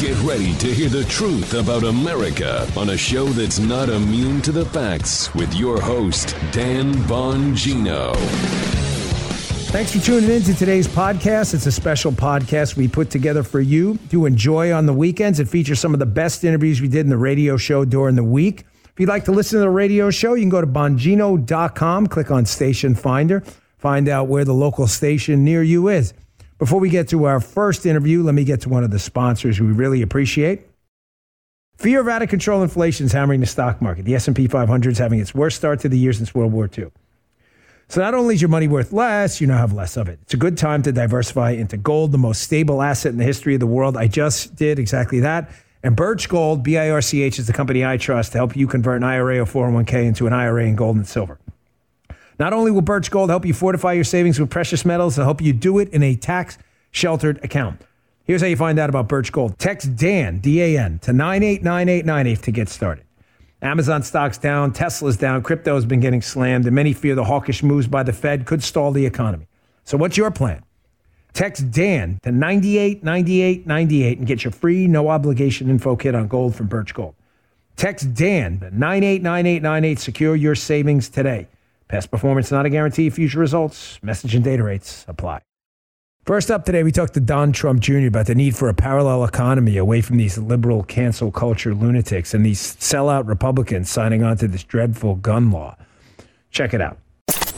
Get ready to hear the truth about America on a show that's not immune to the facts with your host, Dan Bongino. Thanks for tuning in to today's podcast. It's a special podcast we put together for you to enjoy on the weekends. It features some of the best interviews we did in the radio show during the week. If you'd like to listen to the radio show, you can go to Bongino.com, click on Station Finder, find out where the local station near you is. Before we get to our first interview, let me get to one of the sponsors we really appreciate. Fear of out-of-control inflation is hammering the stock market. The S&P 500 is having its worst start to the year since World War II. So not only is your money worth less, you now have less of it. It's a good time to diversify into gold, the most stable asset in the history of the world. I just did exactly that. And Birch Gold, BIRCH, is the company I trust to help you convert an IRA or 401k into an IRA in gold and silver. Not only will Birch Gold help you fortify your savings with precious metals, they'll help you do it in a tax-sheltered account. Here's how you find out about Birch Gold. Text DAN, D-A-N, to 989898 to get started. Amazon stock's down, Tesla's down, crypto's been getting slammed, and many fear the hawkish moves by the Fed could stall the economy. So what's your plan? Text DAN to 989898 and get your free, no-obligation info kit on gold from Birch Gold. Text DAN to 989898. Secure your savings today. Past performance not a guarantee of future results. Message and data rates apply. First up today, we talked to Don Trump Jr. about the need for a parallel economy away from these liberal cancel culture lunatics and these sellout Republicans signing on to this dreadful gun law. Check it out.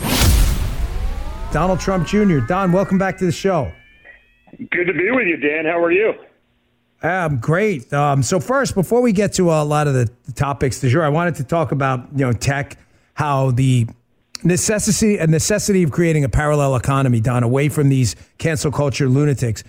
Donald Trump Jr. Don, welcome back to the show. Good to be with you, Dan. How are you? Great. So first, before we get to a lot of the topics du jour, I wanted to talk about tech, how the necessity of creating a parallel economy, Don, away from these cancel culture lunatics.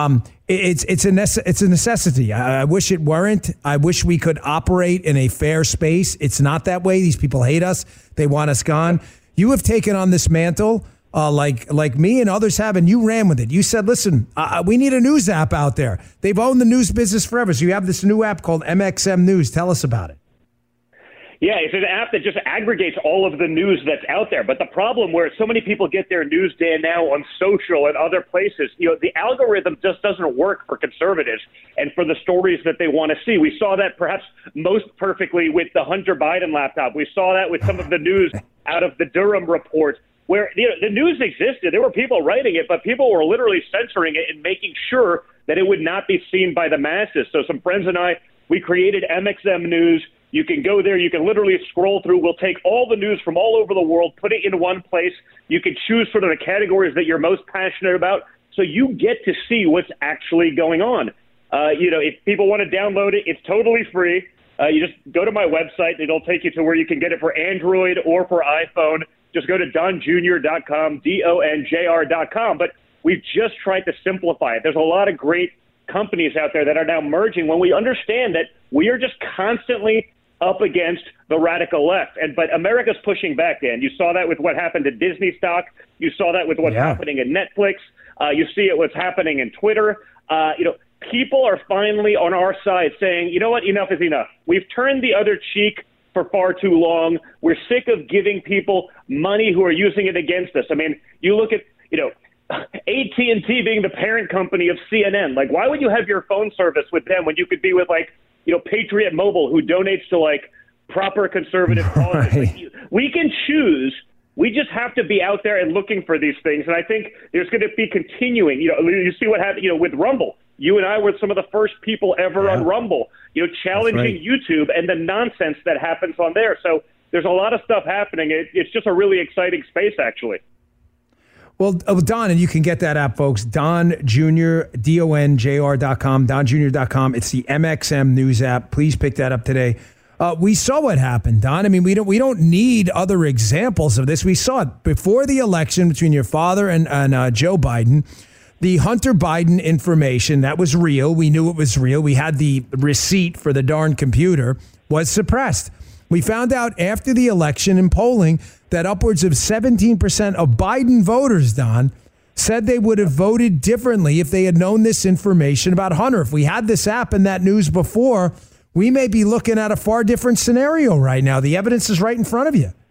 It's a necessity. I wish it weren't. I wish we could operate in a fair space. It's not that way. These people hate us. They want us gone. You have taken on this mantle, like me and others have, and you ran with it. You said, listen, we need a news app out there. They've owned the news business forever. So you have this new app called MXM News. Tell us about it. Yeah, it's an app that just aggregates all of the news that's out there. But the problem where so many people get their news, Dan, now on social and other places, the algorithm just doesn't work for conservatives and for the stories that they want to see. We saw that perhaps most perfectly with the Hunter Biden laptop. We saw that with some of the news out of the Durham report, where the news existed. There were people writing it, but people were literally censoring it and making sure that it would not be seen by the masses. So some friends and I, we created MXM News. You can go there. You can literally scroll through. We'll take all the news from all over the world, put it in one place. You can choose sort of the categories that you're most passionate about. So you get to see what's actually going on. If people want to download it, it's totally free. You just go to my website. It'll take you to where you can get it for Android or for iPhone. Just go to donjr.com, DONJR.com. But we've just tried to simplify it. There's a lot of great companies out there that are now merging when we understand that we are just constantly up against the radical left. But America's pushing back, Dan. You saw that with what happened to Disney stock. You saw that with what's happening in Netflix. You see it what's happening in Twitter. People are finally on our side saying, you know what, enough is enough. We've turned the other cheek for far too long. We're sick of giving people money who are using it against us. I mean, you look at, AT&T being the parent company of CNN. Like, why would you have your phone service with them when you could be with, Patriot Mobile, who donates to, proper conservative causes? Right. We can choose. We just have to be out there and looking for these things. And I think there's going to be continuing. You see what happened, with Rumble. You and I were some of the first people ever on Rumble, challenging YouTube and the nonsense that happens on there. So there's a lot of stuff happening. It's just a really exciting space, actually. Well, Don, and you can get that app, folks. Don Jr., DONJR.com, DonJr.com. It's the MXM News app. Please pick that up today. We saw what happened, Don. I mean, we don't need other examples of this. We saw it before the election between your father and Joe Biden. The Hunter Biden information, that was real. We knew it was real. We had the receipt for the darn computer, was suppressed. We found out after the election in polling that upwards of 17% of Biden voters, Don, said they would have voted differently if they had known this information about Hunter. If we had this app and that news before, we may be looking at a far different scenario right now. The evidence is right in front of you.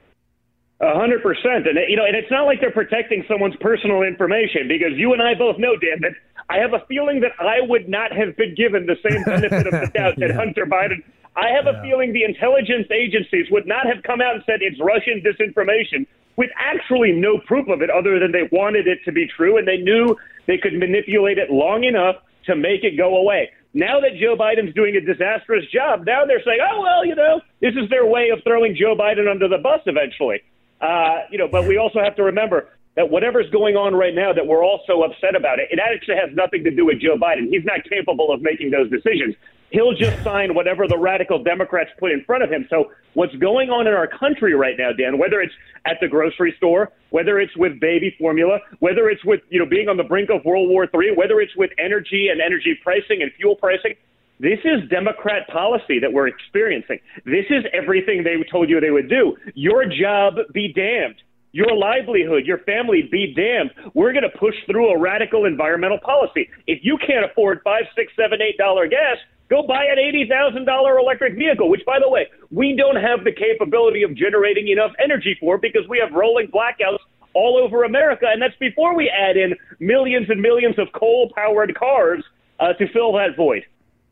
100%. And, and it's not like they're protecting someone's personal information, because you and I both know, Dan, that I have a feeling that I would not have been given the same benefit of the doubt that Hunter Biden. I have a feeling the intelligence agencies would not have come out and said it's Russian disinformation with actually no proof of it other than they wanted it to be true, and they knew they could manipulate it long enough to make it go away. Now that Joe Biden's doing a disastrous job, now they're saying, oh, well, this is their way of throwing Joe Biden under the bus eventually. But we also have to remember that whatever's going on right now that we're all so upset about it actually has nothing to do with Joe Biden. He's not capable of making those decisions. He'll just sign whatever the radical Democrats put in front of him. So what's going on in our country right now, Dan, whether it's at the grocery store, whether it's with baby formula, whether it's with, being on the brink of World War III, whether it's with energy and energy pricing and fuel pricing, this is Democrat policy that we're experiencing. This is everything they told you they would do. Your job be damned. Your livelihood, your family be damned. We're going to push through a radical environmental policy. If you can't afford $5, $6, $7, $8 gas, go buy an $80,000 electric vehicle, which, by the way, we don't have the capability of generating enough energy for because we have rolling blackouts all over America. And that's before we add in millions and millions of coal-powered cars to fill that void.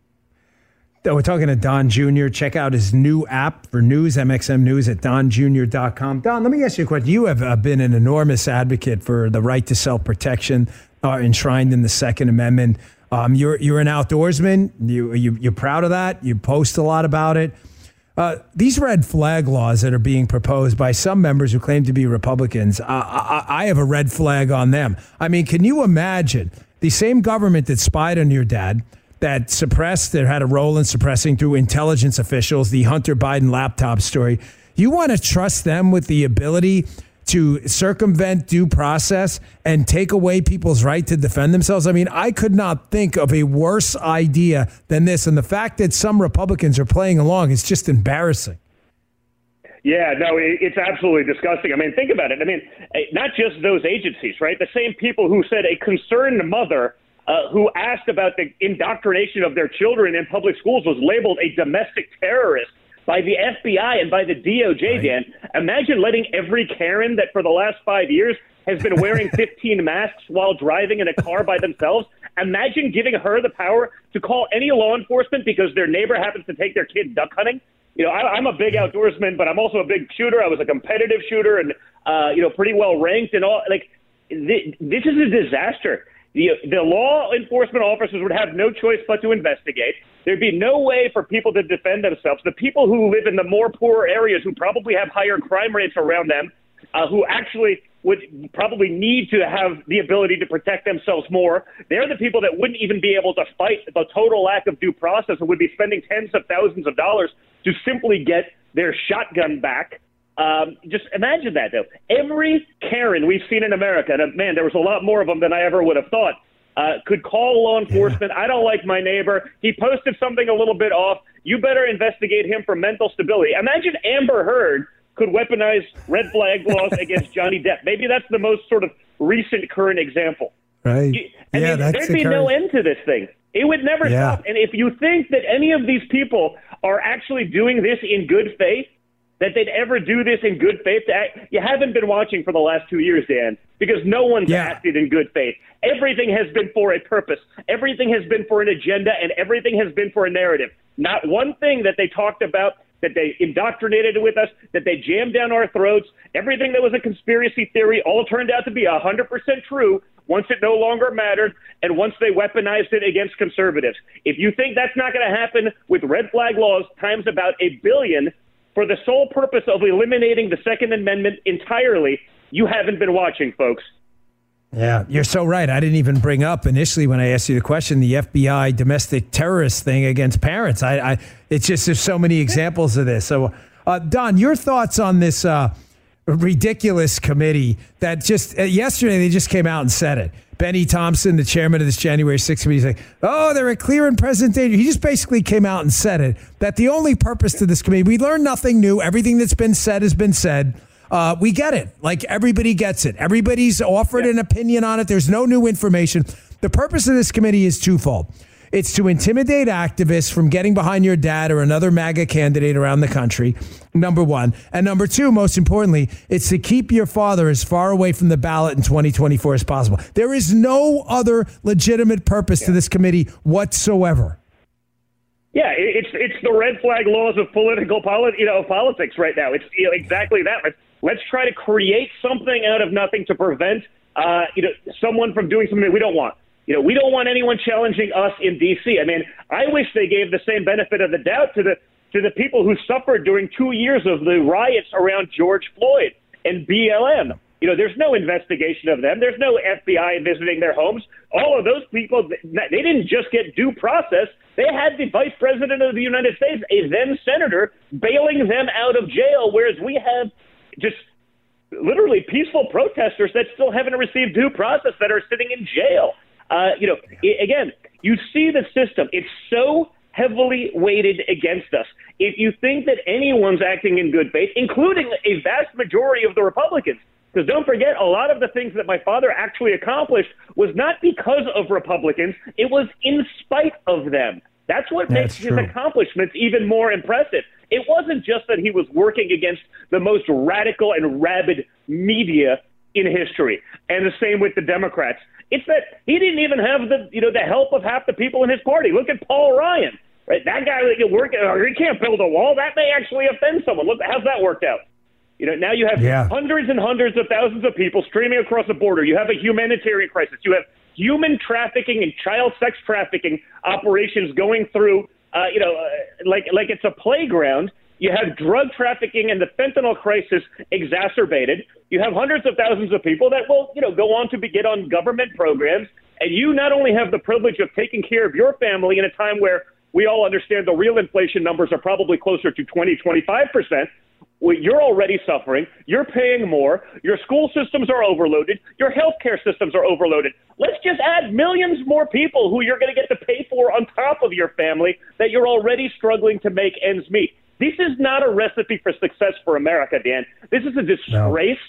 We're talking to Don Jr. Check out his new app for news, MXM News at donjr.com. Don, let me ask you a question. You have been an enormous advocate for the right to self-protection enshrined in the Second Amendment. You're an outdoorsman. You're proud of that. You post a lot about it. These red flag laws that are being proposed by some members who claim to be Republicans, I have a red flag on them. I mean, can you imagine the same government that spied on your dad, that had a role in suppressing through intelligence officials the Hunter Biden laptop story? You want to trust them with the ability to circumvent due process and take away people's right to defend themselves? I mean, I could not think of a worse idea than this. And the fact that some Republicans are playing along is just embarrassing. Yeah, no, it's absolutely disgusting. I mean, think about it. I mean, not just those agencies, right? The same people who said a concerned mother who asked about the indoctrination of their children in public schools was labeled a domestic terrorist by the FBI and by the DOJ, right. Dan. Imagine letting every Karen that for the last 5 years has been wearing 15 masks while driving in a car by themselves. Imagine giving her the power to call any law enforcement because their neighbor happens to take their kid duck hunting. I'm a big outdoorsman, but I'm also a big shooter. I was a competitive shooter and, pretty well ranked and all. Like, this is a disaster. The law enforcement officers would have no choice but to investigate. There'd be no way for people to defend themselves. The people who live in the more poor areas who probably have higher crime rates around them, who actually would probably need to have the ability to protect themselves more, they're the people that wouldn't even be able to fight the total lack of due process and would be spending tens of thousands of dollars to simply get their shotgun back. Just imagine that, though. Every Karen we've seen in America, and man, there was a lot more of them than I ever would have thought, could call law enforcement. Yeah. I don't like my neighbor. He posted something a little bit off. You better investigate him for mental stability. Imagine Amber Heard could weaponize red flag laws against Johnny Depp. Maybe that's the most sort of recent current example. Right. There'd be no end to this thing. It would never stop. And if you think that any of these people are actually doing this in good faith, that they'd ever do this in good faith, you haven't been watching for the last 2 years, Dan, because no one's acted in good faith. Everything has been for a purpose. Everything has been for an agenda, and everything has been for a narrative. Not one thing that they talked about, that they indoctrinated with us, that they jammed down our throats, everything that was a conspiracy theory all turned out to be 100% true once it no longer mattered and once they weaponized it against conservatives. If you think that's not going to happen with red flag laws times about 1 billion, for the sole purpose of eliminating the Second Amendment entirely, you haven't been watching, folks. Yeah, you're so right. I didn't even bring up initially when I asked you the question, the FBI domestic terrorist thing against parents. It's just there's so many examples of this. So, Don, your thoughts on this ridiculous committee that just yesterday they just came out and said it. Benny Thompson, the chairman of this January 6th committee, is like, they're a clear and present danger. He just basically came out and said it, that the only purpose to this committee, we learned nothing new. Everything that's been said has been said. We get it. Like, everybody gets it. Everybody's offered an opinion on it. There's no new information. The purpose of this committee is twofold. It's to intimidate activists from getting behind your dad or another MAGA candidate around the country, number one. And number two, most importantly, it's to keep your father as far away from the ballot in 2024 as possible. There is no other legitimate purpose to this committee whatsoever. Yeah, it's the red flag laws of politics right now. It's exactly that. Let's try to create something out of nothing to prevent someone from doing something that we don't want. We don't want anyone challenging us in D.C. I mean, I wish they gave the same benefit of the doubt to the people who suffered during 2 years of the riots around George Floyd and BLM. There's no investigation of them. There's no FBI visiting their homes. All of those people, they didn't just get due process. They had the vice president of the United States, a then senator, bailing them out of jail, whereas we have just literally peaceful protesters that still haven't received due process that are sitting in jail. Again, you see the system. It's so heavily weighted against us. If you think that anyone's acting in good faith, including a vast majority of the Republicans, because don't forget, a lot of the things that my father actually accomplished was not because of Republicans. It was in spite of them. That's what makes his accomplishments even more impressive. It wasn't just that he was working against the most radical and rabid media in history, and the same with the Democrats. It's that he didn't even have the help of half the people in his party. Look at Paul Ryan, right? That guy he can't build a wall. That may actually offend someone. Look, how's that worked out? Now you have hundreds and hundreds of thousands of people streaming across the border. You have a humanitarian crisis. You have human trafficking and child sex trafficking operations going through, like it's a playground. You have drug trafficking and the fentanyl crisis exacerbated. You have hundreds of thousands of people that will, go on to get on government programs. And you not only have the privilege of taking care of your family in a time where we all understand the real inflation numbers are probably closer to 20-25%. You're already suffering. You're paying more. Your school systems are overloaded. Your healthcare systems are overloaded. Let's just add millions more people who you're going to get to pay for on top of your family that you're already struggling to make ends meet. This is not a recipe for success for America, Dan. This is a disgrace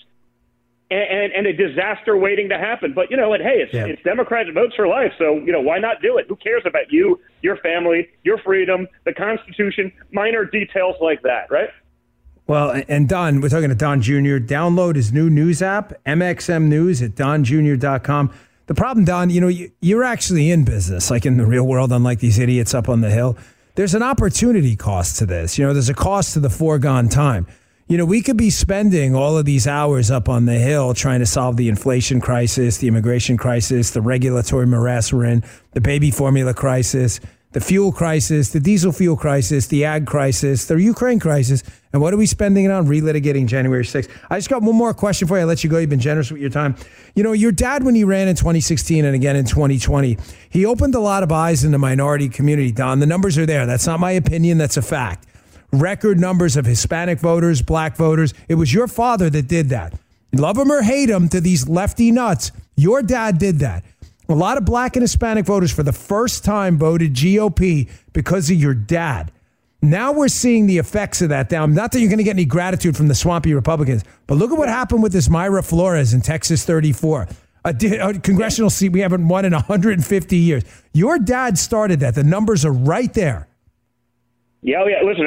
and a disaster waiting to happen. But, it's Democratic votes for life. So, why not do it? Who cares about you, your family, your freedom, the Constitution, minor details like that, right? Well, and Don, we're talking to Don Jr. Download his new news app, MXM News at donjr.com. The problem, Don, you're actually in business, like in the real world, unlike these idiots up on the Hill. There's an opportunity cost to this. There's a cost to the foregone time. We could be spending all of these hours up on the Hill trying to solve the inflation crisis, the immigration crisis, the regulatory morass we're in, the baby formula crisis, the fuel crisis, the diesel fuel crisis, the ag crisis, the Ukraine crisis. And what are we spending it on? Relitigating January 6th. I just got one more question for you. I'll let you go. You've been generous with your time. Your dad, when he ran in 2016 and again in 2020, he opened a lot of eyes in the minority community, Don. The numbers are there. That's not my opinion. That's a fact. Record numbers of Hispanic voters, black voters. It was your father that did that. Love him or hate him to these lefty nuts. Your dad did that. A lot of black and Hispanic voters for the first time voted GOP because of your dad. Now we're seeing the effects of that down. Not that you're going to get any gratitude from the swampy Republicans, but look at what happened with this Mayra Flores in Texas 34. A congressional seat we haven't won in 150 years. Your dad started that. The numbers are right there. Yeah. Listen,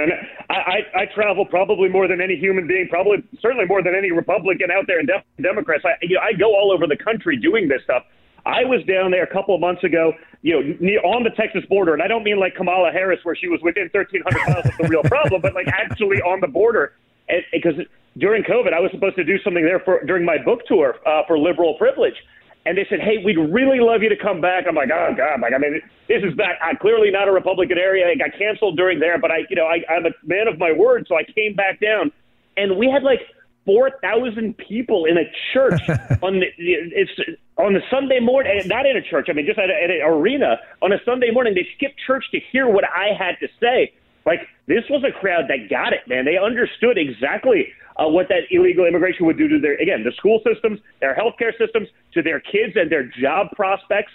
I travel probably more than any human being, certainly more than any Republican out there, and Democrats. I go all over the country doing this stuff. I was down there a couple of months ago, on the Texas border, and I don't mean like Kamala Harris, where she was within 1,300 miles of the real problem, but like actually on the border. Because during COVID, I was supposed to do something there during my book tour for Liberal Privilege, and they said, "Hey, we'd really love you to come back." I'm like, "Oh God!" This is back. I'm clearly not a Republican area. I got canceled during there, but I'm a man of my word, so I came back down, and we had like 4,000 people in a church on the Sunday morning, not in a church, just at an arena on a Sunday morning. They skipped church to hear what I had to say. Like, this was a crowd that got it, man. They understood exactly what that illegal immigration would do to the school systems, their healthcare systems, to their kids and their job prospects.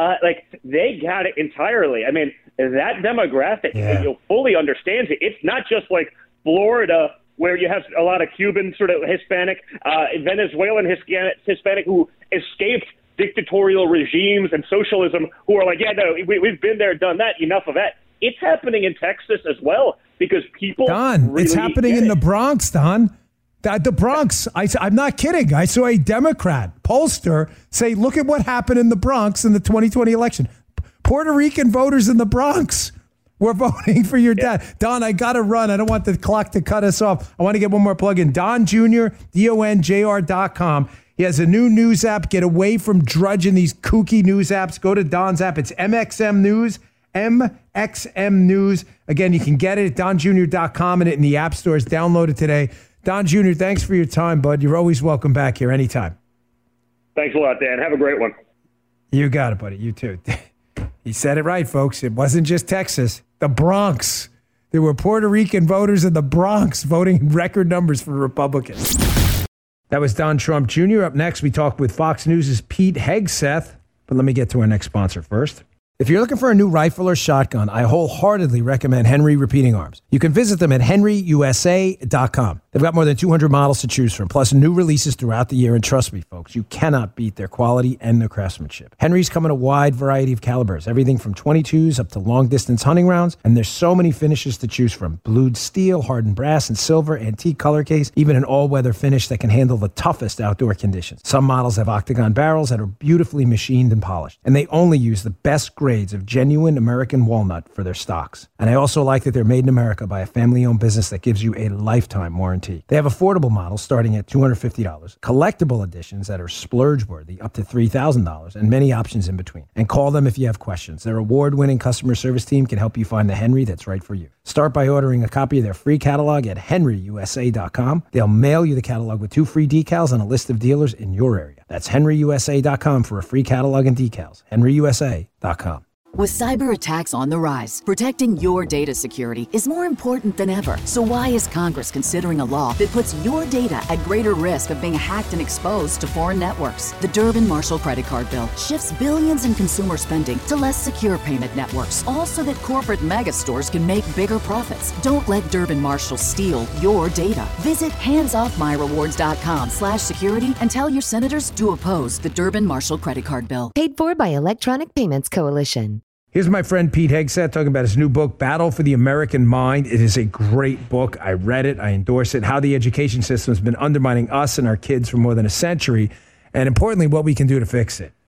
They got it entirely. That demographic, fully understands it. It's not just like Florida, where you have a lot of Cuban, sort of Hispanic, Venezuelan Hispanic who escaped dictatorial regimes and socialism who are like, yeah, no, we've been there, done that, enough of that. It's happening in Texas as well because people Don, really it's happening in the Bronx, Don. The Bronx, I'm not kidding. I saw a Democrat pollster say, look at what happened in the Bronx in the 2020 election. Puerto Rican voters in the Bronx were voting for your dad. Don, I got to run. I don't want the clock to cut us off. I want to get one more plug in. Don Jr., DonJr.com. He has a new news app. Get away from drudging these kooky news apps. Go to Don's app. It's MXM News. MXM News. Again, you can get it at donjr.com and in the app stores. Download it today. Don Jr., thanks for your time, bud. You're always welcome back here anytime. Thanks a lot, Dan. Have a great one. You got it, buddy. You too. He said it right, folks. It wasn't just Texas. The Bronx. There were Puerto Rican voters in the Bronx voting in record numbers for Republicans. That was Don Trump Jr. Up next, we talk with Fox News' Pete Hegseth. But let me get to our next sponsor first. If you're looking for a new rifle or shotgun, I wholeheartedly recommend Henry Repeating Arms. You can visit them at henryusa.com. They've got more than 200 models to choose from, plus new releases throughout the year. And trust me, folks, you cannot beat their quality and their craftsmanship. Henry's come in a wide variety of calibers, everything from .22s up to long-distance hunting rounds. And there's so many finishes to choose from. Blued steel, hardened brass and silver, antique color case, even an all-weather finish that can handle the toughest outdoor conditions. Some models have octagon barrels that are beautifully machined and polished. And they only use the best grades of genuine American walnut for their stocks. And I also like that they're made in America by a family-owned business that gives you a lifetime warranty. They have affordable models starting at $250, collectible editions that are splurge-worthy up to $3,000, and many options in between. And call them if you have questions. Their award-winning customer service team can help you find the Henry that's right for you. Start by ordering a copy of their free catalog at henryusa.com. They'll mail you the catalog with 2 free decals and a list of dealers in your area. That's henryusa.com for a free catalog and decals. henryusa.com. With cyber attacks on the rise, protecting your data security is more important than ever. So why is Congress considering a law that puts your data at greater risk of being hacked and exposed to foreign networks? The Durbin-Marshall credit card bill shifts billions in consumer spending to less secure payment networks, all so that corporate mega stores can make bigger profits. Don't let Durbin-Marshall steal your data. Visit handsoffmyrewards.com/security and tell your senators to oppose the Durbin-Marshall credit card bill. Paid for by Electronic Payments Coalition. Here's my friend Pete Hegseth talking about his new book, Battle for the American Mind. It is a great book. I read it. I endorse it. How the education system has been undermining us and our kids for more than a century, and importantly, what we can do to fix it.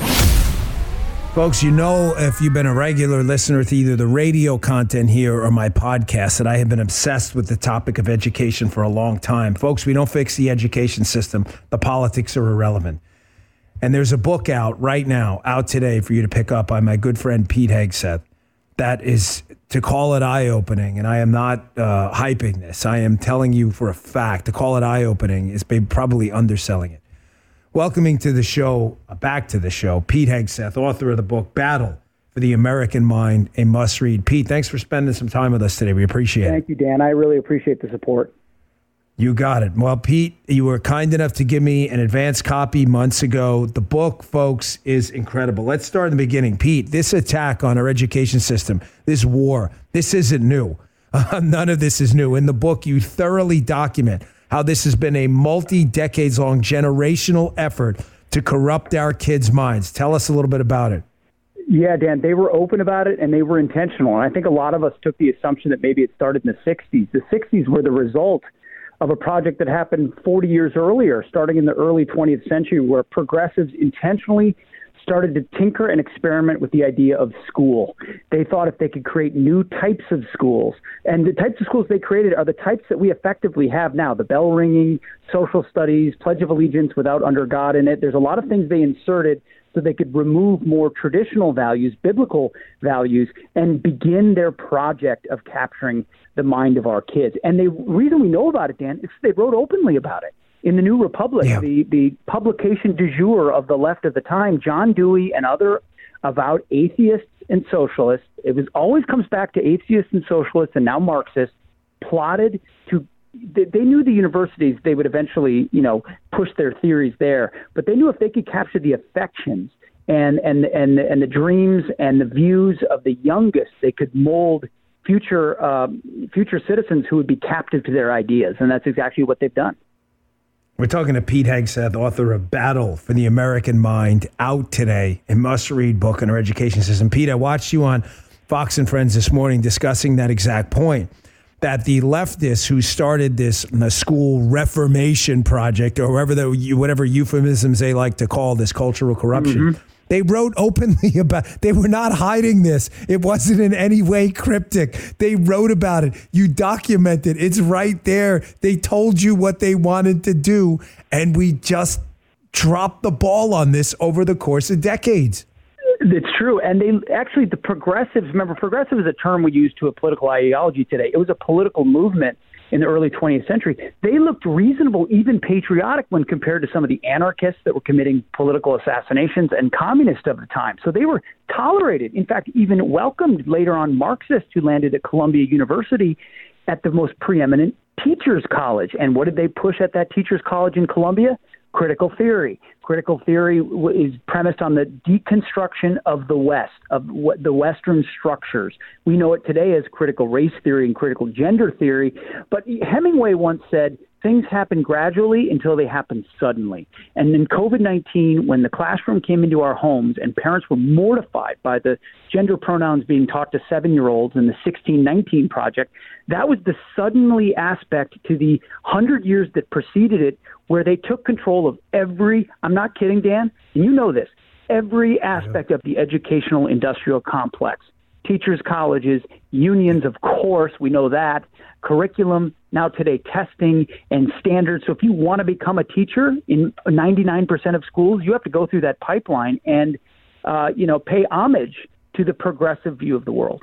Folks, you know, if you've been a regular listener to either the radio content here or my podcast, that I have been obsessed with the topic of education for a long time. Folks, we don't fix the education system. The politics are irrelevant. And there's a book out right now, out today for you to pick up by my good friend Pete Hegseth. That is, to call it eye-opening, and I am not hyping this. I am telling you for a fact, to call it eye-opening is probably underselling it. Welcoming to the show, back to the show, Pete Hegseth, author of the book, Battle for the American Mind, a must-read. Pete, thanks for spending some time with us today. We appreciate it. Thank you, Dan. I really appreciate the support. You got it. Well, Pete, you were kind enough to give me an advance copy months ago. The book, folks, is incredible. Let's start in the beginning. Pete, this attack on our education system, this war, this isn't new. None of this is new. In the book, you thoroughly document how this has been a multi-decades-long generational effort to corrupt our kids' minds. Tell us a little bit about it. Yeah, Dan, they were open about it and they were intentional. And I think a lot of us took the assumption that maybe it started in the 60s. The 60s were the result of a project that happened 40 years earlier, starting in the early 20th century, where progressives intentionally started to tinker and experiment with the idea of school. They thought if they could create new types of schools, and the types of schools they created are the types that we effectively have now, the bell ringing, social studies, Pledge of Allegiance without under God in it. There's a lot of things they inserted so they could remove more traditional values, biblical values, and begin their project of capturing the mind of our kids. And the reason we know about it, Dan, is they wrote openly about it. In the New Republic, the publication du jour of the left at the time, John Dewey and other avowed atheists and socialists, always comes back to atheists and socialists and now Marxists, plotted to. They knew the universities, they would eventually, push their theories there. But they knew if they could capture the affections and the dreams and the views of the youngest, they could mold future citizens who would be captive to their ideas. And that's exactly what they've done. We're talking to Pete Hegseth, author of Battle for the American Mind, out today, a must-read book on our education system. Pete, I watched you on Fox and Friends this morning discussing that exact point, that the leftists who started this school reformation project, or whatever euphemisms they like to call this cultural corruption, they wrote openly about. They were not hiding this. It wasn't in any way cryptic. They wrote about it. You documented. It's right there. They told you what they wanted to do, and we just dropped the ball on this over the course of decades. It's true. And the progressives, remember, progressive is a term we use to a political ideology today. It was a political movement in the early 20th century. They looked reasonable, even patriotic, when compared to some of the anarchists that were committing political assassinations and communists of the time. So they were tolerated, in fact, even welcomed later on Marxists who landed at Columbia University at the most preeminent teachers' college. And what did they push at that teachers' college in Columbia? Critical theory. Critical theory is premised on the deconstruction of the West, of what the Western structures. We know it today as critical race theory and critical gender theory. But Hemingway once said, things happen gradually until they happen suddenly. And in COVID-19, when the classroom came into our homes and parents were mortified by the gender pronouns being taught to 7-year-olds in the 1619 Project, that was the suddenly aspect to the 100 years that preceded it, where they took control of every, I'm not kidding, Dan, and you know this, every aspect of the educational industrial complex. Teachers, colleges, unions, of course, we know that, curriculum, now today testing and standards. So if you want to become a teacher in 99% of schools, you have to go through that pipeline and, pay homage to the progressive view of the world.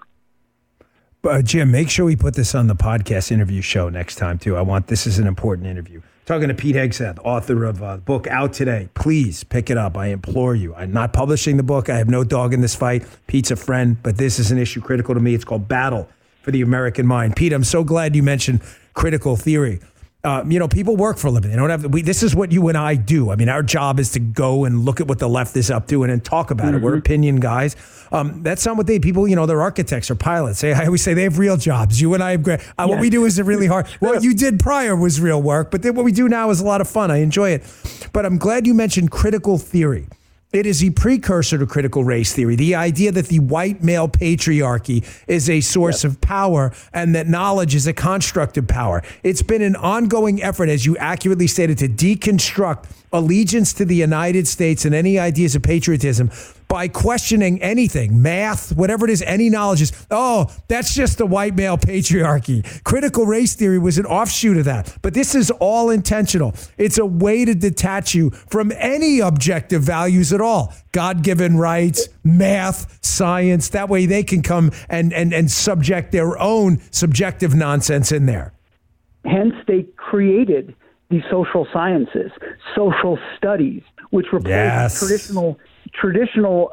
Jim, make sure we put this on the podcast interview show next time, too. This is an important interview. Talking to Pete Hegseth, author of a book out today. Please pick it up. I implore you. I'm not publishing the book. I have no dog in this fight. Pete's a friend, but this is an issue critical to me. It's called Battle for the American Mind. Pete, I'm so glad you mentioned critical theory. People work for a living. They don't have. This is what you and I do. I mean, our job is to go and look at what the left is up to and then talk about it. We're opinion guys. That's not what people. They're architects or pilots. I always say they have real jobs. You and I have. What we do isn't really hard. What you did prior was real work, but then what we do now is a lot of fun. I enjoy it. But I'm glad you mentioned critical theory. It is a precursor to critical race theory, the idea that the white male patriarchy is a source of power and that knowledge is a construct of power. It's been an ongoing effort, as you accurately stated, to deconstruct allegiance to the United States and any ideas of patriotism by questioning anything, math, whatever it is, any knowledge is, that's just the white male patriarchy. Critical race theory was an offshoot of that. But this is all intentional. It's a way to detach you from any objective values at all. God-given rights, math, science. That way they can come and subject their own subjective nonsense in there. Hence, they created the social sciences, social studies, which replaced traditional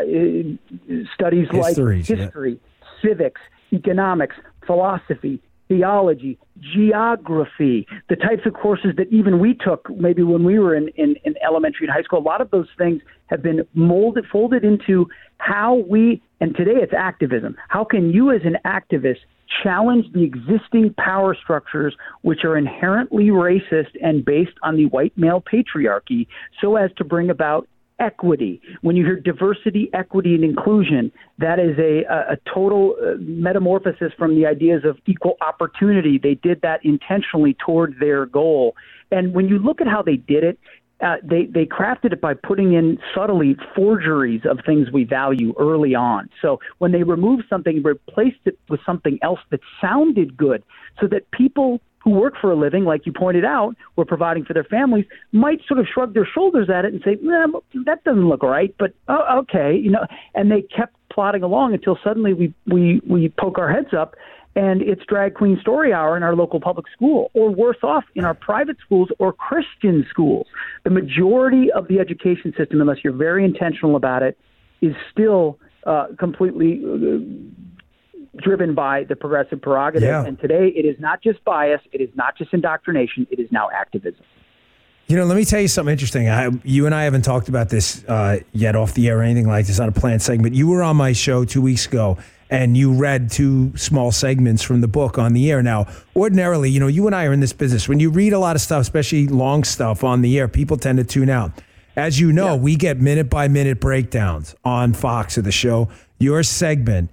studies history, like history, civics, economics, philosophy, theology, geography, the types of courses that even we took maybe when we were in elementary and high school. A lot of those things have been folded into how we, and today it's activism. How can you as an activist challenge the existing power structures which are inherently racist and based on the white male patriarchy so as to bring about equity? When you hear diversity, equity, and inclusion, that is a total metamorphosis from the ideas of equal opportunity. They did that intentionally toward their goal. And when you look at how they did it, they crafted it by putting in subtly forgeries of things we value early on. So when they removed something, replaced it with something else that sounded good, so that people who work for a living, like you pointed out, were providing for their families, might sort of shrug their shoulders at it and say, that doesn't look right, but okay, and they kept plodding along until suddenly we poke our heads up and it's drag queen story hour in our local public school, or worse off, in our private schools or Christian schools. The majority of the education system, unless you're very intentional about it, is still completely driven by the progressive prerogative. Yeah. And today it is not just bias, it is not just indoctrination, it is now activism. Let me tell you something interesting. You and I haven't talked about this yet off the air or anything like this on a planned segment. You were on my show 2 weeks ago, and you read 2 small segments from the book on the air. Now, ordinarily, you and I are in this business. When you read a lot of stuff, especially long stuff on the air, people tend to tune out. As you know, we get minute-by-minute breakdowns on Fox of the show. Your segment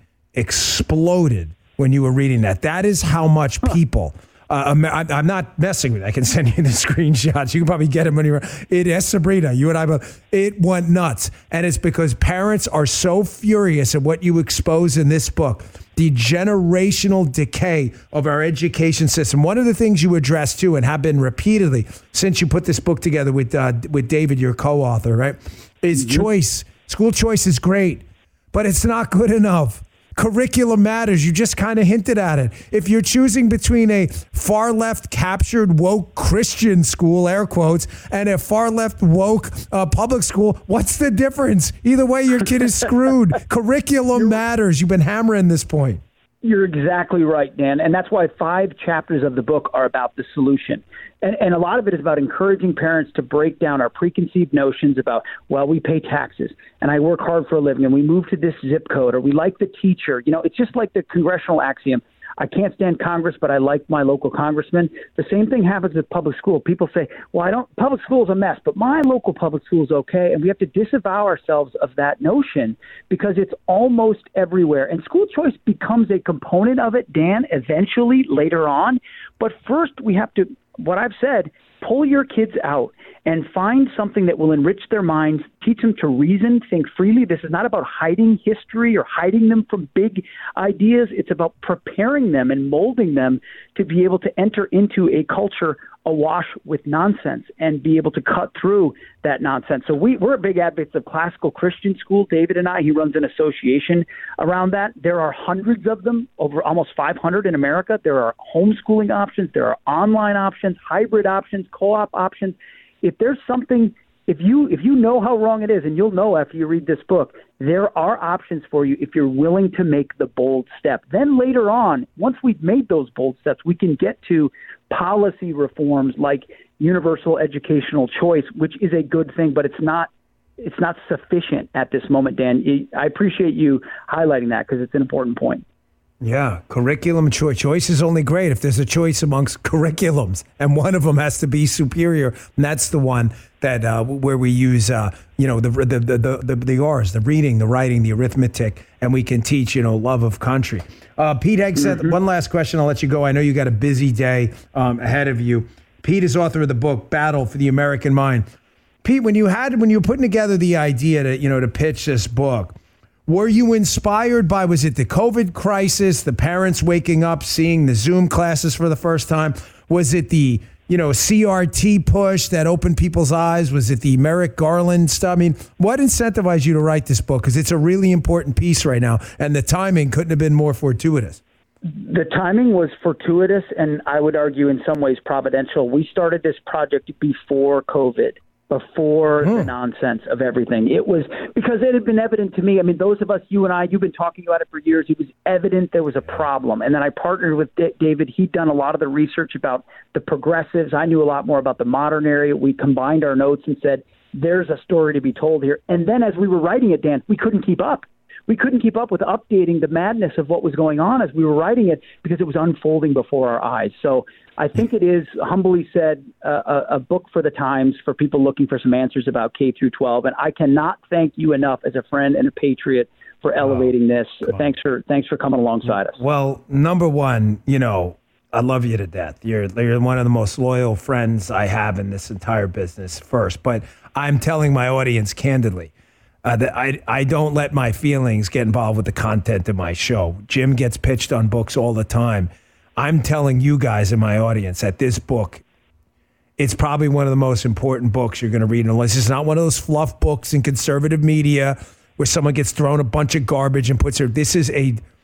exploded when you were reading that. That is how much people... I'm not messing with it. I can send you the screenshots. You can probably get them when you're... Sabrina, you and I both... It went nuts. And it's because parents are so furious at what you expose in this book. The generational decay of our education system. One of the things you address, too, and have been repeatedly since you put this book together with David, your co-author, right, is choice. School choice is great, but it's not good enough. Curriculum matters. You just kind of hinted at it. If you're choosing between a far left captured woke Christian school, air quotes, and a far left woke public school, what's the difference? Either way, your kid is screwed. Curriculum matters. You've been hammering this point. You're exactly right, Dan. And that's why 5 chapters of the book are about the solution. And a lot of it is about encouraging parents to break down our preconceived notions about, well, we pay taxes and I work hard for a living and we move to this zip code or we like the teacher. It's just like the congressional axiom. I can't stand Congress, but I like my local congressman. The same thing happens with public school. People say, well, public school is a mess, but my local public school is okay. And we have to disavow ourselves of that notion because it's almost everywhere. And school choice becomes a component of it, Dan, eventually later on. But first we have to, what I've said, pull your kids out and find something that will enrich their minds, teach them to reason, think freely. This is not about hiding history or hiding them from big ideas. It's about preparing them and molding them to be able to enter into a culture awash with nonsense and be able to cut through that nonsense. So we're big advocates of classical Christian school. David and I, he runs an association around that. There are hundreds of them, over almost 500 in America. There are homeschooling options. There are online options, hybrid options, co-op options. If there's something, if you know how wrong it is, and you'll know after you read this book, there are options for you if you're willing to make the bold step. Then later on, once we've made those bold steps, we can get to policy reforms like universal educational choice, which is a good thing, but it's not sufficient at this moment, Dan. I appreciate you highlighting that because it's an important point. Yeah, curriculum choice. Choice is only great if there's a choice amongst curriculums, and one of them has to be superior. And that's the one that where we use, the R's, the reading, the writing, the arithmetic, and we can teach, love of country. Pete Hegseth, one last question. I'll let you go. I know you got a busy day ahead of you. Pete is author of the book Battle for the American Mind. Pete, when you were putting together the idea to pitch this book, were you inspired by, was it the COVID crisis, the parents waking up, seeing the Zoom classes for the first time? Was it the, CRT push that opened people's eyes? Was it the Merrick Garland stuff? I mean, what incentivized you to write this book? Because it's a really important piece right now, and the timing couldn't have been more fortuitous. The timing was fortuitous, and I would argue in some ways providential. We started this project before COVID. Before the nonsense of everything. It was because it had been evident to me. I mean, those of us, you and I, you've been talking about it for years. It was evident there was a problem. And then I partnered with David. He'd done a lot of the research about the progressives. I knew a lot more about the modern area. We combined our notes and said, there's a story to be told here. And then as we were writing it, Dan, we couldn't keep up. We couldn't keep up with updating the madness of what was going on as we were writing it because it was unfolding before our eyes. So I think it is, humbly said, a book for the times for people looking for some answers about K through 12. And I cannot thank you enough as a friend and a patriot for elevating this. Thanks for coming alongside us. Well, number one, I love you to death. You're one of the most loyal friends I have in this entire business first. But I'm telling my audience candidly, that I don't let my feelings get involved with the content of my show. Jim gets pitched on books all the time. I'm telling you guys in my audience that this book, it's probably one of the most important books you're going to read, unless it's not one of those fluff books in conservative media where someone gets thrown a bunch of garbage and puts her. This is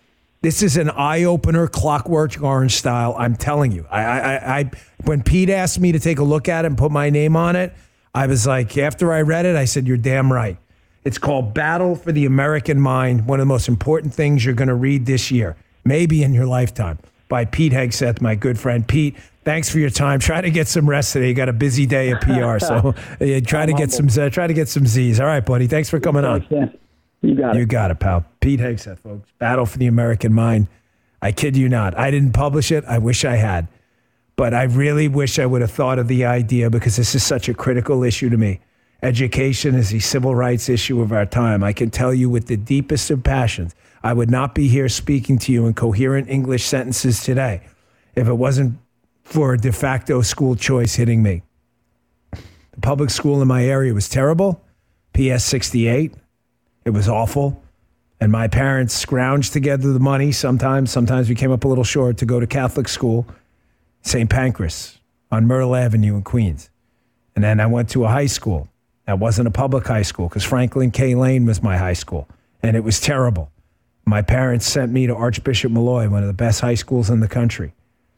an eye-opener, Clockwork Orange style. I'm telling you. I when Pete asked me to take a look at it and put my name on it, I was like, after I read it, I said, you're damn right. It's called Battle for the American Mind, one of the most important things you're going to read this year, maybe in your lifetime, by Pete Hegseth, my good friend. Pete, thanks for your time. Try to get some rest today. You got a busy day at PR, so try to get some Z's. All right, buddy. Thanks for coming on. You got it. You got it, pal. Pete Hegseth, folks. Battle for the American Mind. I kid you not. I didn't publish it. I wish I had. But I really wish I would have thought of the idea because this is such a critical issue to me. Education is the civil rights issue of our time. I can tell you with the deepest of passions, I would not be here speaking to you in coherent English sentences today if it wasn't for a de facto school choice hitting me. The public school in my area was terrible. PS 68. It was awful. And my parents scrounged together the money sometimes. Sometimes we came up a little short to go to Catholic school, St. Pancras on Myrtle Avenue in Queens. And then I went to a high school. That wasn't a public high school because Franklin K. Lane was my high school. And it was terrible. My parents sent me to Archbishop Malloy, one of the best high schools in the country.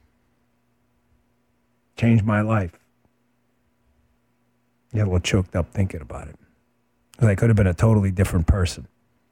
Changed my life. Get a little choked up thinking about it. I could have been a totally different person.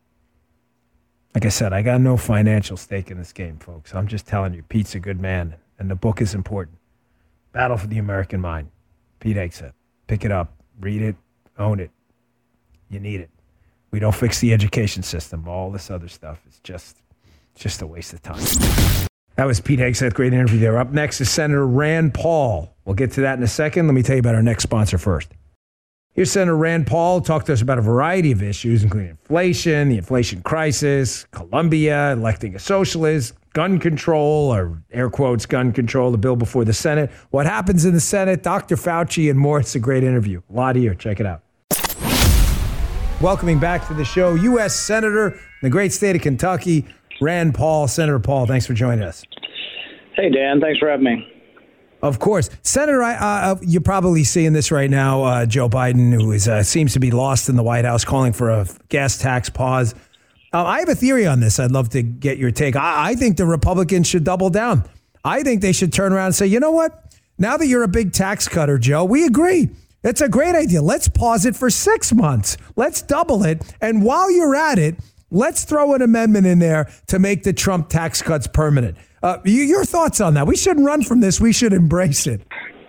Like I said, I got no financial stake in this game, folks. I'm just telling you, Pete's a good man, and the book is important. Battle for the American Mind. Pete Hegseth. Pick it up, read it, own it. You need it. We don't fix the education system. All this other stuff is just a waste of time. That was Pete Hegseth. Great interview there. Up next is Senator Rand Paul. We'll get to that in a second. Let me tell you about our next sponsor first. Here's Senator Rand Paul. Talk to us about a variety of issues, including inflation, the inflation crisis, Colombia, electing a socialist, gun control, or air quotes, gun control, the bill before the Senate, what happens in the Senate, Dr. Fauci, and more. It's a great interview. A lot here. Check it out. Welcoming back to the show, U.S. Senator in the great state of Kentucky, Rand Paul. Senator Paul, thanks for joining us. Hey, Dan. Thanks for having me. Of course. Senator, you're probably seeing this right now. Joe Biden, who seems to be lost in the White House, calling for a gas tax pause. I have a theory on this. I'd love to get your take. I think the Republicans should double down. I think they should turn around and say, you know what? Now that you're a big tax cutter, Joe, we agree. It's a great idea. Let's pause it for 6 months. Let's double it. And while you're at it, let's throw an amendment in there to make the Trump tax cuts permanent. Your thoughts on that? We shouldn't run from this. We should embrace it.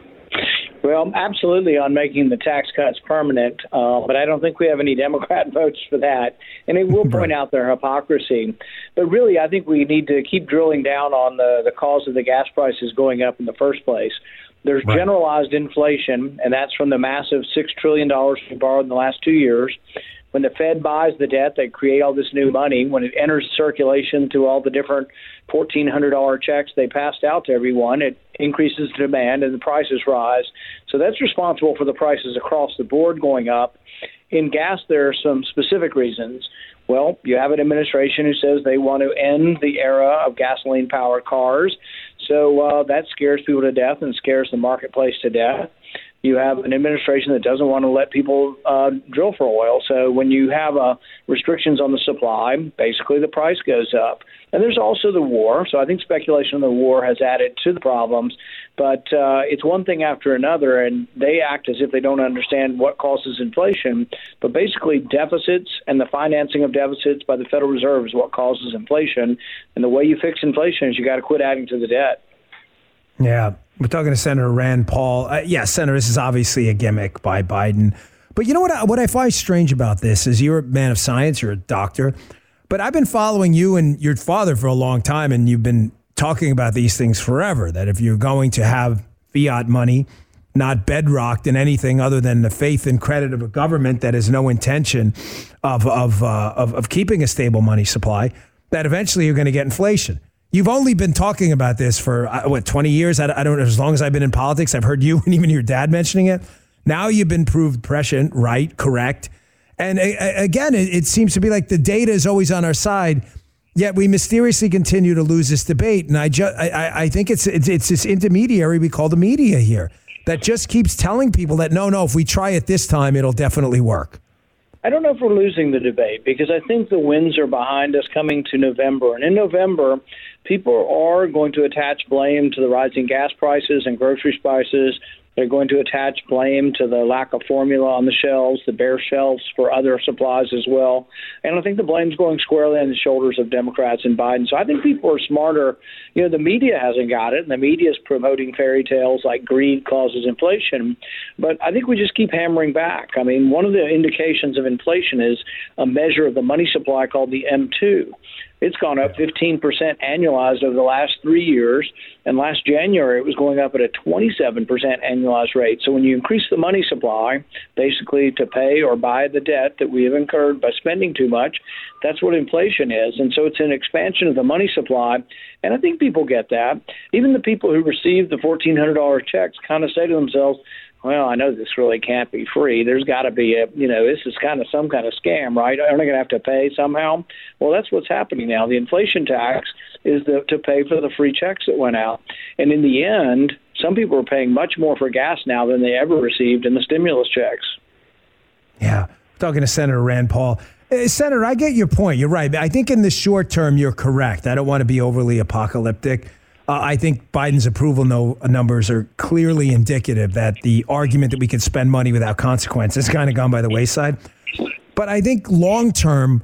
Well, absolutely on making the tax cuts permanent, but I don't think we have any Democrat votes for that. And it will point out their hypocrisy. But really, I think we need to keep drilling down on the cause of the gas prices going up in the first place. There's generalized inflation, and that's from the massive $6 trillion we borrowed in the last 2 years. When the Fed buys the debt, they create all this new money. When it enters circulation through all the different $1,400 checks they passed out to everyone, it increases demand and the prices rise. So that's responsible for the prices across the board going up. In gas, there are some specific reasons. Well, you have an administration who says they want to end the era of gasoline-powered cars. So that scares people to death and scares the marketplace to death. You have an administration that doesn't want to let people drill for oil. So when you have restrictions on the supply, basically the price goes up. And there's also the war. So I think speculation on the war has added to the problems. But it's one thing after another, and they act as if they don't understand what causes inflation. But basically deficits and the financing of deficits by the Federal Reserve is what causes inflation. And the way you fix inflation is you got to quit adding to the debt. Yeah. We're talking to Senator Rand Paul. Senator, this is obviously a gimmick by Biden. But you know what I find strange about this is you're a man of science, you're a doctor. But I've been following you and your father for a long time, and you've been talking about these things forever, that if you're going to have fiat money, not bedrocked in anything other than the faith and credit of a government that has no intention of keeping a stable money supply, that eventually you're going to get inflation. You've only been talking about this for, 20 years? I don't know. As long as I've been in politics, I've heard you and even your dad mentioning it. Now you've been proved prescient, right, correct. And again, it seems to be like the data is always on our side, yet we mysteriously continue to lose this debate. And I think it's this intermediary we call the media here that just keeps telling people that, no, if we try it this time, it'll definitely work. I don't know if we're losing the debate because I think the winds are behind us coming to November. And in November, people are going to attach blame to the rising gas prices and grocery prices They're going to attach blame to the lack of formula on the shelves, the bare shelves for other supplies as well. And I think the blame's going squarely on the shoulders of Democrats and Biden. So I think people are smarter. You know, the media hasn't got it, and the media is promoting fairy tales like greed causes inflation. But I think we just keep hammering back. I mean, one of the indications of inflation is a measure of the money supply called the M2. It's gone up 15% annualized over the last 3 years, and last January it was going up at a 27% annualized rate. So when you increase the money supply, basically to pay or buy the debt that we have incurred by spending too much, that's what inflation is. And so it's an expansion of the money supply, and I think people get that. Even the people who receive the $1,400 checks kind of say to themselves, well, I know this really can't be free. There's got to be this is kind of some kind of scam, right? Aren't I going to have to pay somehow? Well, that's what's happening now. The inflation tax is to pay for the free checks that went out. And in the end, some people are paying much more for gas now than they ever received in the stimulus checks. Yeah. Talking to Senator Rand Paul. Senator, I get your point. You're right. I think in the short term, you're correct. I don't want to be overly apocalyptic. I think Biden's approval numbers are clearly indicative that the argument that we could spend money without consequences has kind of gone by the wayside. But I think long term,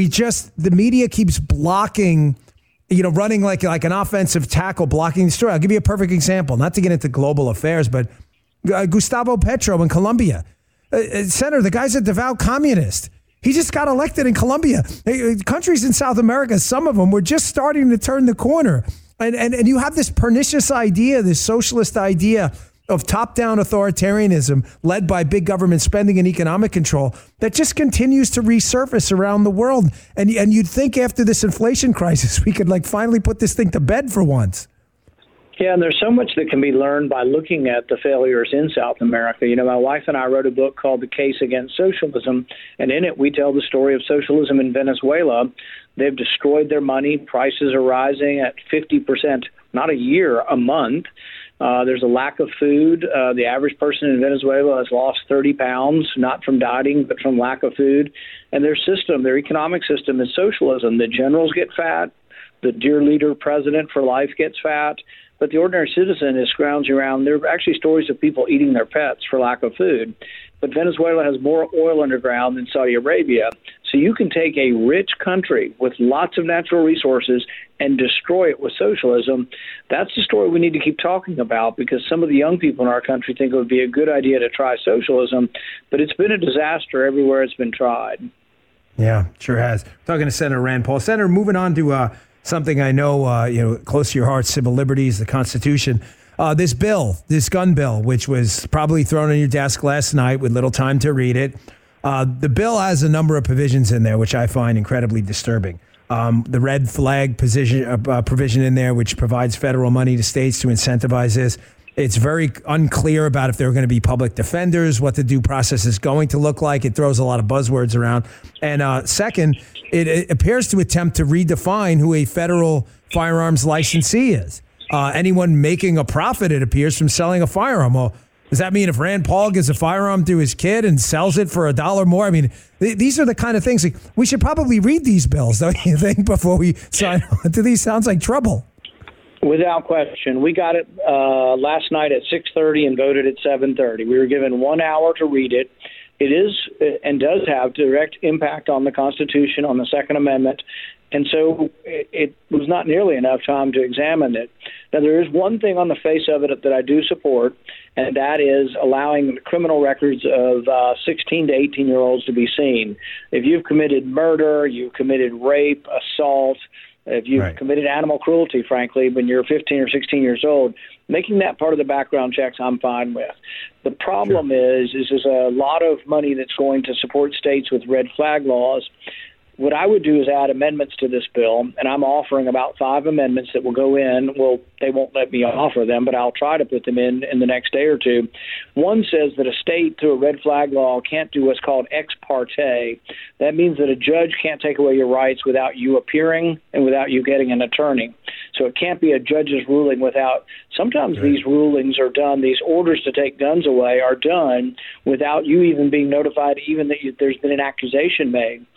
the media keeps blocking, running like an offensive tackle, blocking the story. I'll give you a perfect example, not to get into global affairs, but Gustavo Petro in Colombia. Senator, the guy's a devout communist. He just got elected in Colombia. Countries in South America, some of them were just starting to turn the corner. And you have this pernicious idea, this socialist idea of top-down authoritarianism led by big government spending and economic control that just continues to resurface around the world. And you'd think after this inflation crisis, we could finally put this thing to bed for once. Yeah, and there's so much that can be learned by looking at the failures in South America. My wife and I wrote a book called The Case Against Socialism, and in it we tell the story of socialism in Venezuela. They've destroyed their money. Prices are rising at 50%, not a year, a month. There's a lack of food. The average person in Venezuela has lost 30 pounds, not from dieting, but from lack of food. And their economic system is socialism. The generals get fat. The dear leader president for life gets fat. But the ordinary citizen is scrounging around. There are actually stories of people eating their pets for lack of food. But Venezuela has more oil underground than Saudi Arabia. So you can take a rich country with lots of natural resources and destroy it with socialism. That's the story we need to keep talking about, because some of the young people in our country think it would be a good idea to try socialism. But it's been a disaster everywhere it's been tried. Yeah, sure has. Talking to Senator Rand Paul. Senator, moving on to something I know, close to your heart, civil liberties, the Constitution. This gun bill, which was probably thrown on your desk last night with little time to read it. The bill has a number of provisions in there, which I find incredibly disturbing. The red flag provision in there, which provides federal money to states to incentivize this. It's very unclear about if there are going to be public defenders, what the due process is going to look like. It throws a lot of buzzwords around. And second, it appears to attempt to redefine who a federal firearms licensee is. Anyone making a profit, it appears, from selling a firearm. Well, does that mean if Rand Paul gives a firearm to his kid and sells it for $1 more? I mean, these are the kind of things we should probably read these bills, don't you think, before we sign on to these? Sounds like trouble. Without question. We got it last night at 6:30 and voted at 7:30. We were given 1 hour to read it. It is and does have direct impact on the Constitution, on the Second Amendment, and so it was not nearly enough time to examine it. Now, there is one thing on the face of it that I do support, and that is allowing the criminal records of 16 to 18-year-olds to be seen. If you've committed murder, you've committed rape, assault, if you've committed animal cruelty, frankly, when you're 15 or 16 years old, making that part of the background checks, I'm fine with. The problem is there's a lot of money that's going to support states with red flag laws. What I would do is add amendments to this bill, and I'm offering about 5 amendments that will go in. Well, they won't let me offer them, but I'll try to put them in the next day or two. One says that a state, through a red flag law, can't do what's called ex parte. That means that a judge can't take away your rights without you appearing and without you getting an attorney. So it can't be a judge's ruling without – sometimes these rulings are done, these orders to take guns away are done without you even being notified, even that there's been an accusation made.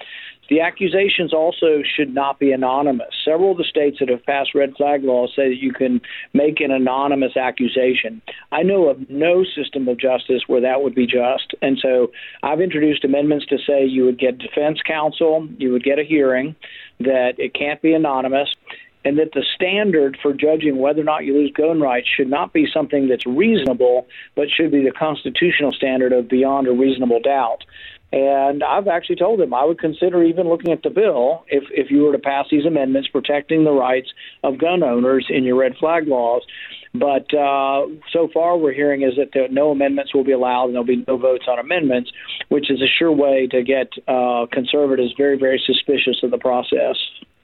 The accusations also should not be anonymous. Several of the states that have passed red flag laws say that you can make an anonymous accusation. I know of no system of justice where that would be just. And so I've introduced amendments to say you would get defense counsel, you would get a hearing, that it can't be anonymous, and that the standard for judging whether or not you lose gun rights should not be something that's reasonable, but should be the constitutional standard of beyond a reasonable doubt. And I've actually told them I would consider even looking at the bill if you were to pass these amendments protecting the rights of gun owners in your red flag laws. But so far we're hearing is that no amendments will be allowed and there'll be no votes on amendments, which is a sure way to get conservatives very, very suspicious of the process.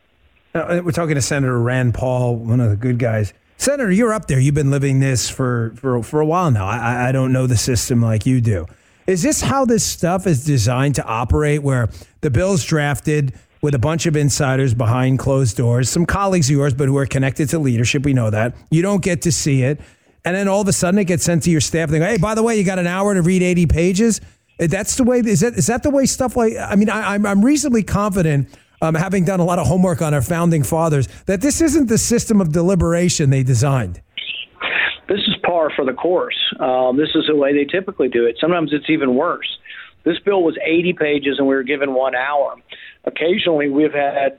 We're talking to Senator Rand Paul, one of the good guys. Senator, you're up there. You've been living this for a while now. I don't know the system like you do. Is this how this stuff is designed to operate, where the bill's drafted with a bunch of insiders behind closed doors, some colleagues of yours, but who are connected to leadership? We know that. You don't get to see it. And then all of a sudden it gets sent to your staff. They go, hey, by the way, you got an hour to read 80 pages. That's the way. Is that the way stuff like, I mean, I'm reasonably confident, having done a lot of homework on our founding fathers, that this isn't the system of deliberation they designed. This is par for the course. This is the way they typically do it. Sometimes it's even worse. This bill was 80 pages and we were given 1 hour. Occasionally we've had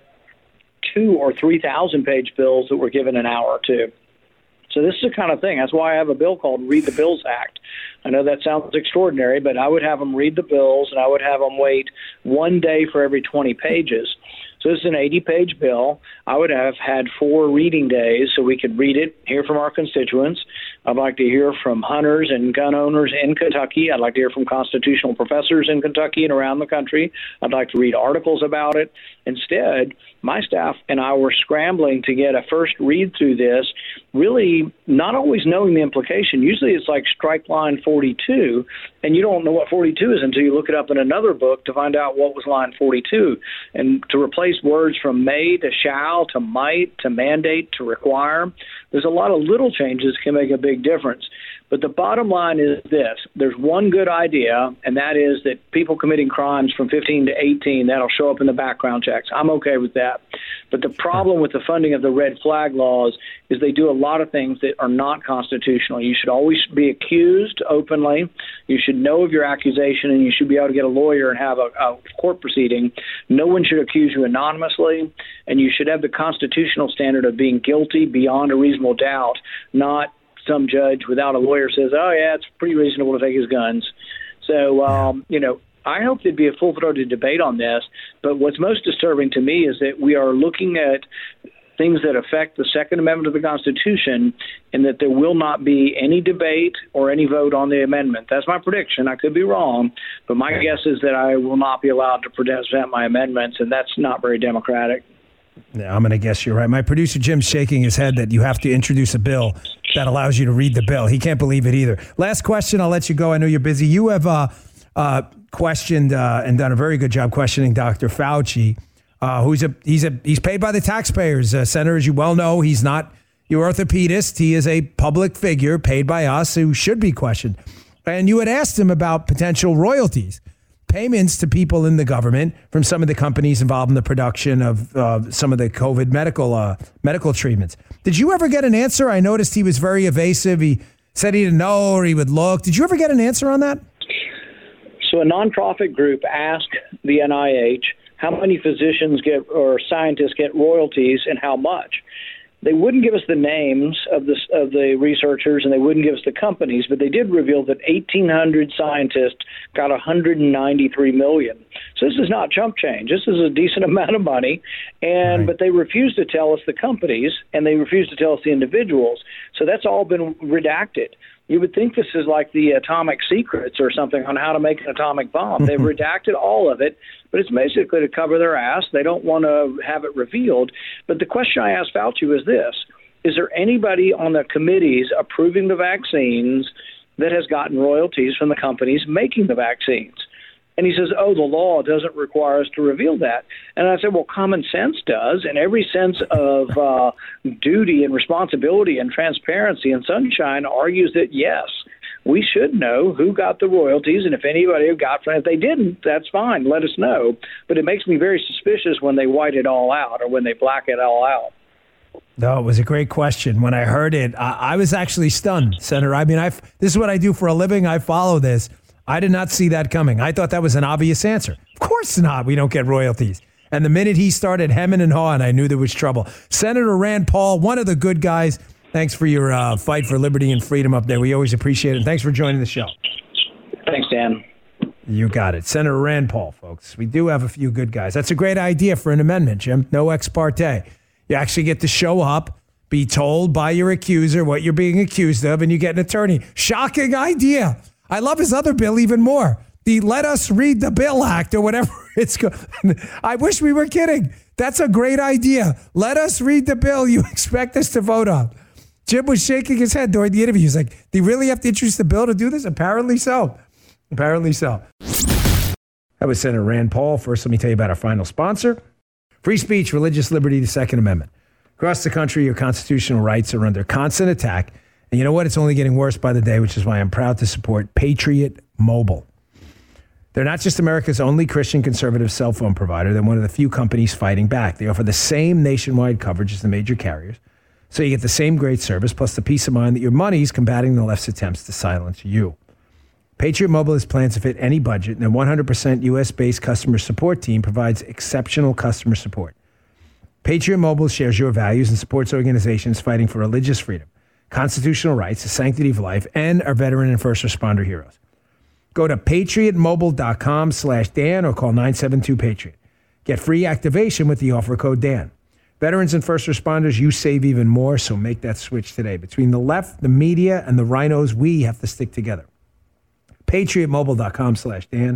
2,000 or 3,000 page bills that were given an hour or two. So this is the kind of thing. That's why I have a bill called Read the Bills Act. I know that sounds extraordinary, but I would have them read the bills and I would have them wait 1 day for every 20 pages. So this is an 80-page bill. I would have had 4 reading days so we could read it, hear from our constituents. I'd like to hear from hunters and gun owners in Kentucky. I'd like to hear from constitutional professors in Kentucky and around the country. I'd like to read articles about it. Instead, my staff and I were scrambling to get a first read through this, really not always knowing the implication. Usually it's like strike line 42, and you don't know what 42 is until you look it up in another book to find out what was line 42. And to replace words from may to shall to might to mandate to require, there's a lot of little changes can make a big difference. But the bottom line is this. There's one good idea, and that is that people committing crimes from 15 to 18, that'll show up in the background checks. I'm okay with that. But the problem with the funding of the red flag laws is they do a lot of things that are not constitutional. You should always be accused openly. You should know of your accusation, and you should be able to get a lawyer and have a court proceeding. No one should accuse you anonymously, and you should have the constitutional standard of being guilty beyond a reasonable doubt, not some judge without a lawyer says, oh, yeah, it's pretty reasonable to take his guns. So, I hope there'd be a full-throated debate on this. But what's most disturbing to me is that we are looking at things that affect the Second Amendment of the Constitution and that there will not be any debate or any vote on the amendment. That's my prediction. I could be wrong, but my guess is that I will not be allowed to present my amendments, and that's not very democratic. Yeah, I'm going to guess you're right. My producer, Jim's shaking his head that you have to introduce a bill that allows you to read the bill. He can't believe it either. Last question, I'll let you go. I know you're busy. You have questioned and done a very good job questioning Dr. Fauci, he's paid by the taxpayers. Senator, as you well know, he's not your orthopedist. He is a public figure paid by us who should be questioned. And you had asked him about potential royalties, payments to people in the government from some of the companies involved in the production of some of the COVID medical treatments. Did you ever get an answer? I noticed he was very evasive. He said he didn't know or he would look. Did you ever get an answer on that? So a nonprofit group asked the NIH how many physicians get or scientists get royalties and how much. They wouldn't give us the names of the researchers, and they wouldn't give us the companies, but they did reveal that 1,800 scientists got $193 million. So this is not chump change. This is a decent amount of money, but they refused to tell us the companies, and they refused to tell us the individuals. So that's all been redacted. You would think this is like the atomic secrets or something on how to make an atomic bomb. They've redacted all of it, but it's basically to cover their ass. They don't want to have it revealed. But the question I asked Fauci was this: is there anybody on the committees approving the vaccines that has gotten royalties from the companies making the vaccines? And he says, the law doesn't require us to reveal that. And I said, well, common sense does, and every sense of duty and responsibility and transparency and sunshine argues that, yes, we should know who got the royalties, and if anybody got from it. If they didn't, that's fine. Let us know. But it makes me very suspicious when they white it all out or when they black it all out. No, it was a great question. When I heard it, I was actually stunned, Senator. I mean, this is what I do for a living. I follow this. I did not see that coming. I thought that was an obvious answer. Of course not. We don't get royalties. And the minute he started hemming and hawing, I knew there was trouble. Senator Rand Paul, one of the good guys. Thanks for your fight for liberty and freedom up there. We always appreciate it. And thanks for joining the show. Thanks, Dan. You got it. Senator Rand Paul, folks. We do have a few good guys. That's a great idea for an amendment, Jim. No ex parte. You actually get to show up, be told by your accuser what you're being accused of, and you get an attorney. Shocking idea. I love his other bill even more. The Let Us Read the Bill Act or whatever it's called. I wish we were kidding. That's a great idea. Let us read the bill you expect us to vote on. Jim was shaking his head during the interview. He's like, do you really have to introduce the bill to do this? Apparently so. Apparently so. That was Senator Rand Paul. First, let me tell you about our final sponsor. Free speech, religious liberty, the Second Amendment. Across the country, your constitutional rights are under constant attack. And you know what? It's only getting worse by the day, which is why I'm proud to support Patriot Mobile. They're not just America's only Christian conservative cell phone provider. They're one of the few companies fighting back. They offer the same nationwide coverage as the major carriers. So you get the same great service, plus the peace of mind that your money's combating the left's attempts to silence you. Patriot Mobile has plans to fit any budget, and their 100% U.S.-based customer support team provides exceptional customer support. Patriot Mobile shares your values and supports organizations fighting for religious freedom, constitutional rights, the sanctity of life, and our veteran and first responder heroes. Go to patriotmobile.com/Dan or call 972-PATRIOT. Get free activation with the offer code Dan. Veterans and first responders, you save even more, so make that switch today. Between the left, the media, and the rhinos, we have to stick together. PatriotMobile.com/Dan.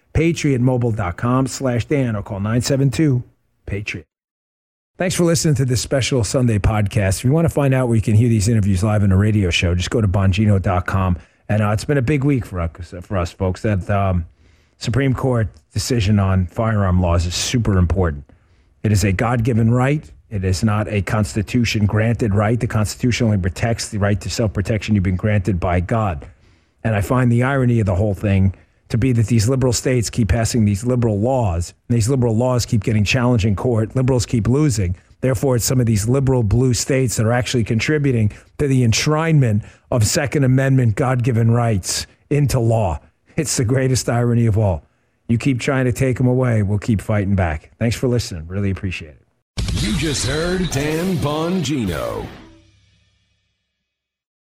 PatriotMobile.com/Dan or call 972-PATRIOT. Thanks for listening to this special Sunday podcast. If you want to find out where you can hear these interviews live in a radio show, just go to Bongino.com. And it's been a big week for us, folks. That Supreme Court decision on firearm laws is super important. It is a God-given right. It is not a Constitution-granted right. The Constitution only protects the right to self-protection you've been granted by God. And I find the irony of the whole thing to be that these liberal states keep passing these liberal laws, and these liberal laws keep getting challenged in court. Liberals keep losing. Therefore, it's some of these liberal blue states that are actually contributing to the enshrinement of Second Amendment God-given rights into law. It's the greatest irony of all. You keep trying to take them away, we'll keep fighting back. Thanks for listening. Really appreciate it. You just heard Dan Bongino.